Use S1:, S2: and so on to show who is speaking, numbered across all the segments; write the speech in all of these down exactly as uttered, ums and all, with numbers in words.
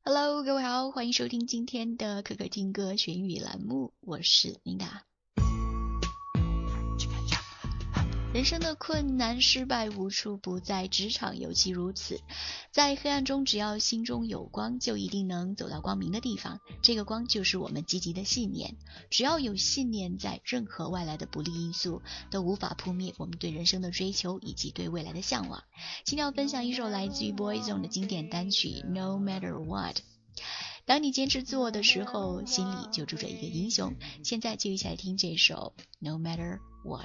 S1: Hello， 各位好，欢迎收听今天的可可听歌学英语栏目，我是琳达。人生的困难失败无处不在，职场尤其如此。在黑暗中，只要心中有光，就一定能走到光明的地方。这个光就是我们积极的信念。只要有信念在，任何外来的不利因素都无法扑灭我们对人生的追求以及对未来的向往。今天要分享一首来自于 Boyzone 的经典单曲 No Matter What。当你坚持做的时候，心里就住着一个英雄。现在就一起来听这首 No Matter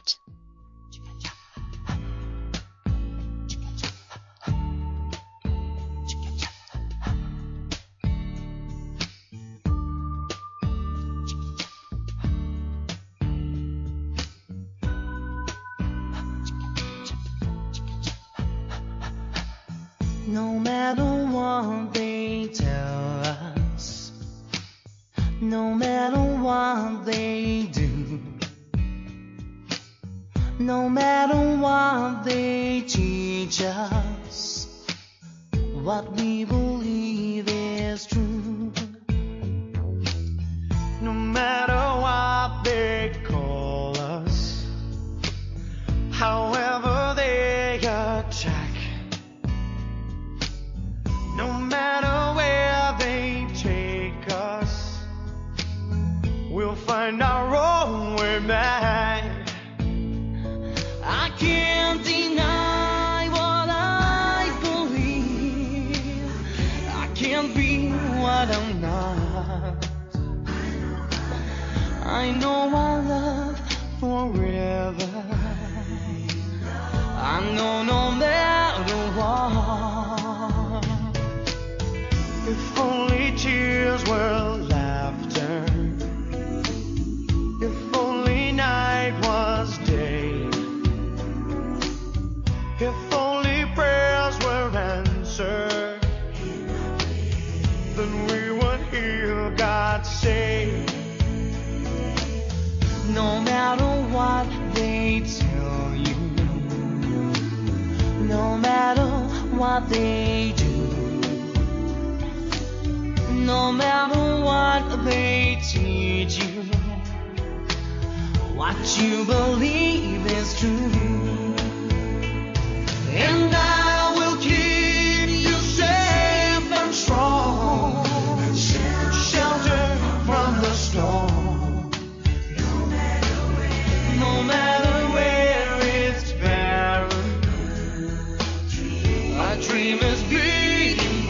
S2: What。No matter what they tell us, no matter what they do, no matter what they teach us, what we believe is true. No matter what they call us, however they attack.No matter where they take us, we'll find our own way back. I can't deny what I believe. I can't be what I'm not. I know I love forever. I know no matter what.If only tears were laughter, if only night was day, if only prayers were answered, then we would hear God say, no matter what they tell you, no matter what they do,No matter what they teach you, what you believe is true. And I will keep you safe and strong, shelter from the storm. No matter where it's barren, a dream is being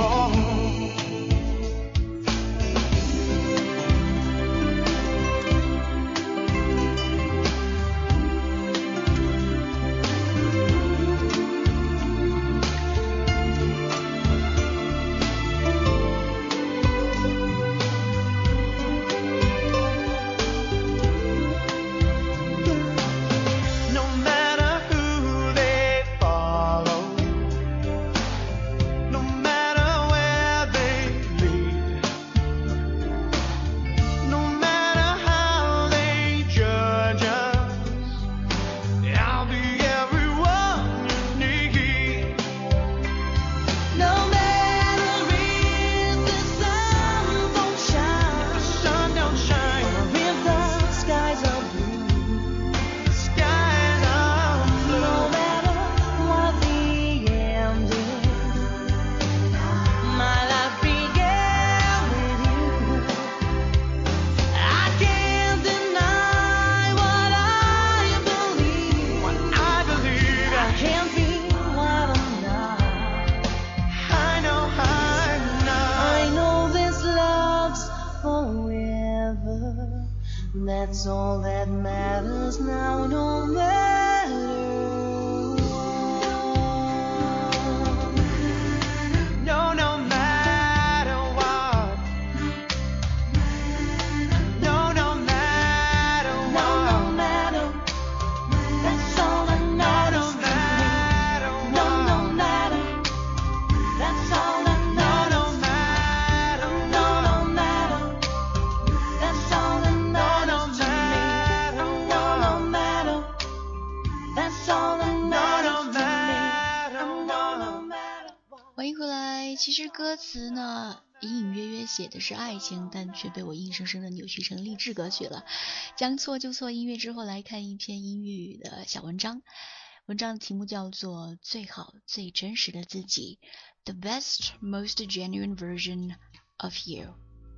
S2: wrong.That's all that matters now, no matter what. No, no matter what. No, no matter what. No, no matter. That's all that matters now. No, no matter. That's all that matters. No, no matter. No, no matter. That's all that matters.No, no matter
S1: 歌词呢隐隐约约写的是爱情，但却被我硬生生的扭曲成励志歌曲了。将错就错音乐之后，来看一篇英语的小文章。文章的题目叫做最好最真实的自己， The best most genuine version of you。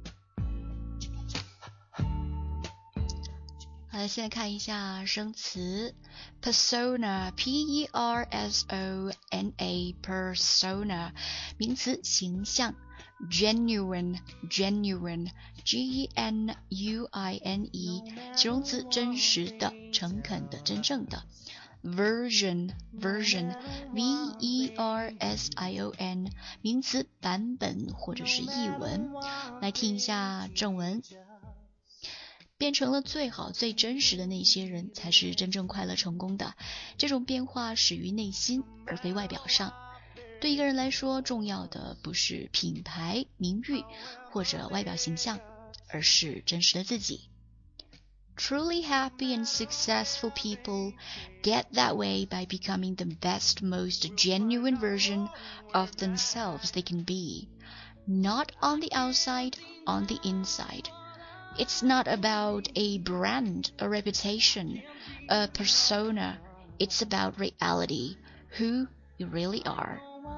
S1: 好了，现在看一下生词 persona， P E R S O N A persona， 名词形象。Genuine genuine G E N U I N E， 形容词真实的、诚恳的、真正的。Version version V E R S I O N， 名词版本或者是译文。来听一下正文。变成了最好最真实的那些人才是真正快乐成功的，这种变化始于内心而非外表上。对一个人来说，重要的不是品牌、名誉或者外表形象，而是真实的自己。Truly happy and successful people get that way by becoming the best, most genuine version of themselves they can be. Not on the outside, on the inside. It's not about a brand, a reputation, a persona. It's about reality, who you really are.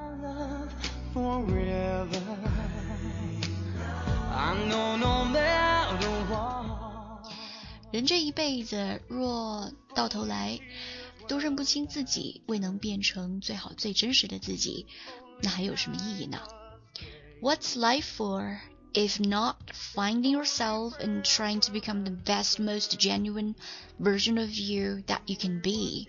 S2: Forever. I know no matter what.
S1: 人这一辈子，若到头来都认不清自己，未能变成最好最真实的自己，那还有什么意义呢？ What's life for, if not finding yourself and trying to become the best, most genuine version of you that you can be?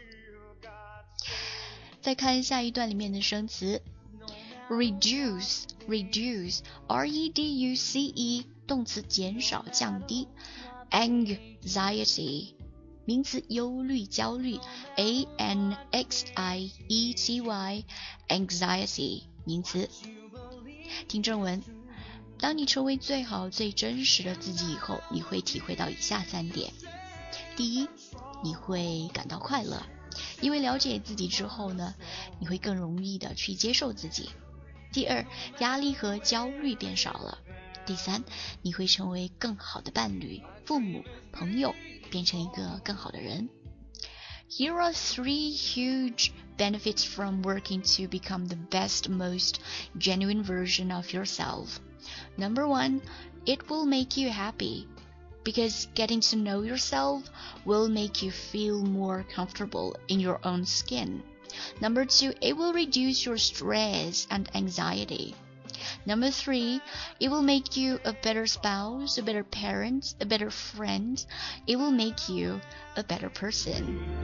S1: 再看下一段里面的生词 reduce reduce R E D U C E， 动词减少降低。Anxiety， 名词忧虑焦虑 A N X I E T Y Anxiety， 名词。听正文。当你成为最好最真实的自己以后，你会体会到以下三点。第一，你会感到快乐，因为了解自己之后呢，你会更容易的去接受自己。第二，压力和焦虑变少了。第三，你会成为更好的伴侣、父母、朋友，变成一个更好的人。Here are three huge benefits from working to become the best, most genuine version of yourself. Number one, it will make you happy, because getting to know yourself will make you feel more comfortable in your own skin. Number two, it will reduce your stress and anxiety. Number three, it will make you a better spouse, a better parent, a better friend. It will make you a better person.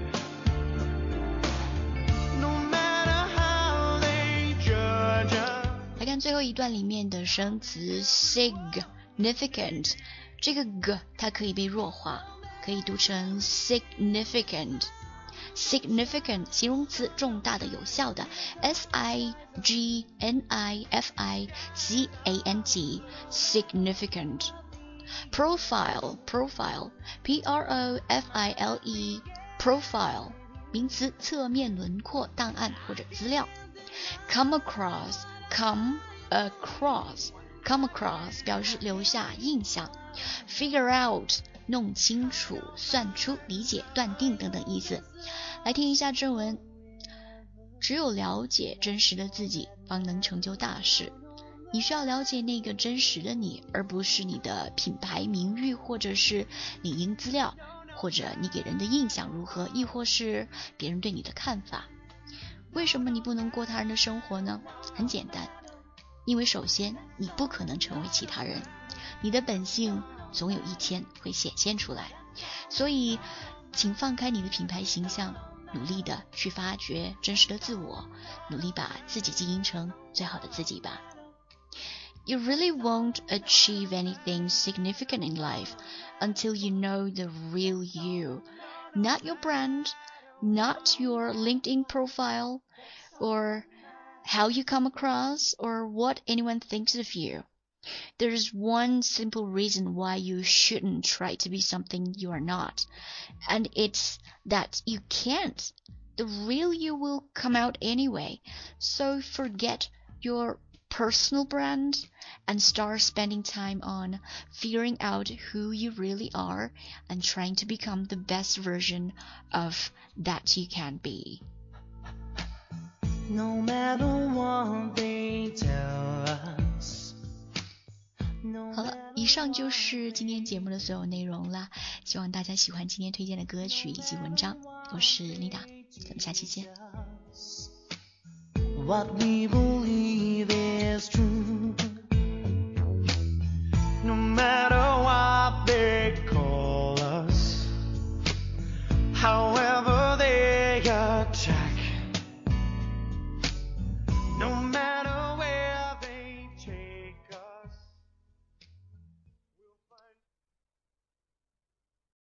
S2: No matter how they judge us.
S1: 来看最后一段里面的生词 significant， 这个 g 它可以被弱化，可以读成 significant。significant 形容词重大的有效的 S I G N I F I C A N T significant profile profile P R O F I L E profile 名词侧面轮廓档案或者资料 come across come across come across 表示留下印象 figure out弄清楚、算出、理解、断定等等意思。来听一下正文。只有了解真实的自己，方能成就大事。你需要了解那个真实的你，而不是你的品牌、名誉，或者是领英资料，或者你给人的印象如何，亦或是别人对你的看法。为什么你不能过他人的生活呢？很简单，因为首先你不可能成为其他人，你的本性总有一天会显现出来，所以请放开你的品牌形象，努力的去发掘真实的自我，努力把自己经营成最好的自己吧。You really won't achieve anything significant in life until you know the real you, not your brand, not your LinkedIn profile, or how you come across, or what anyone thinks of you.There's one simple reason why you shouldn't try to be something you are not, and it's that you can't. The real you will come out anyway, so forget your personal brand and start spending time on figuring out who you really are and trying to become the best version of that you can be.
S2: No matter what they tell us.
S1: 好了，以上就是今天节目的所有内容啦，希望大家喜欢今天推荐的歌曲以及文章。我是琳达，咱们下期见。
S2: What we believe is true.